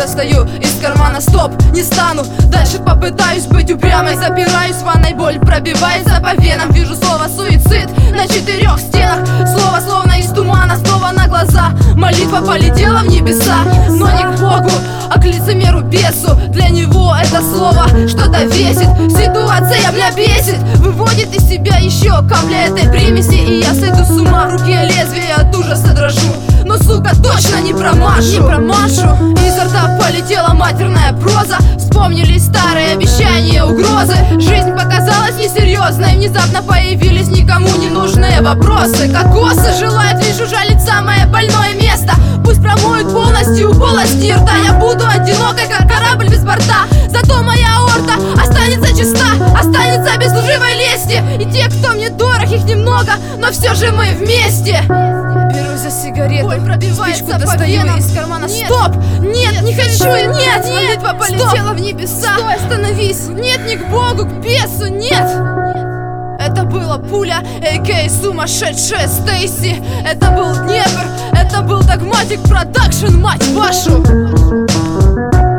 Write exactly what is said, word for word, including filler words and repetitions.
достаю из кармана. Стоп, не стану, дальше попытаюсь быть упрямой. Запираюсь в ванной, боль пробивается по венам. Вижу слово суицид на четырех стенах. Слово словно из тумана, снова на глаза. Молитва полетела в небеса, но не к Богу, а к лицемеру бесу. Для него это слово что-то весит. Ситуация меня бесит, выводит из себя еще капля этой примеси. И я сойду с ума, в руке лезвие от ужаса дрожу. Но, сука, точно не промашу, не промашу. Изо рта полетела матерная проза. Вспомнились старые обещания, угрозы. Жизнь показалась несерьезной. Внезапно появились никому не нужные вопросы. Кокосы желают лишь ужалить самое больное место. Пусть промоют полностью полости рта. Я буду одинокой, как корабль без борта. Зато моя аорта останется чиста, останется без лживой лести. И те, кто мне дорог, их немного, но все же мы вместе. Беру за сигарету, боль пробивается, спичку достаю из кармана. Нет. Стоп! Нет, нет, не хочу! Нет! Молитва полетела в небеса. Стой, остановись! Нет, не к Богу, к бесу, нет! Это была пуля, а.к.а. сумасшедшая Стейси. Это был Днепр, это был Догматик Продакшн, мать вашу!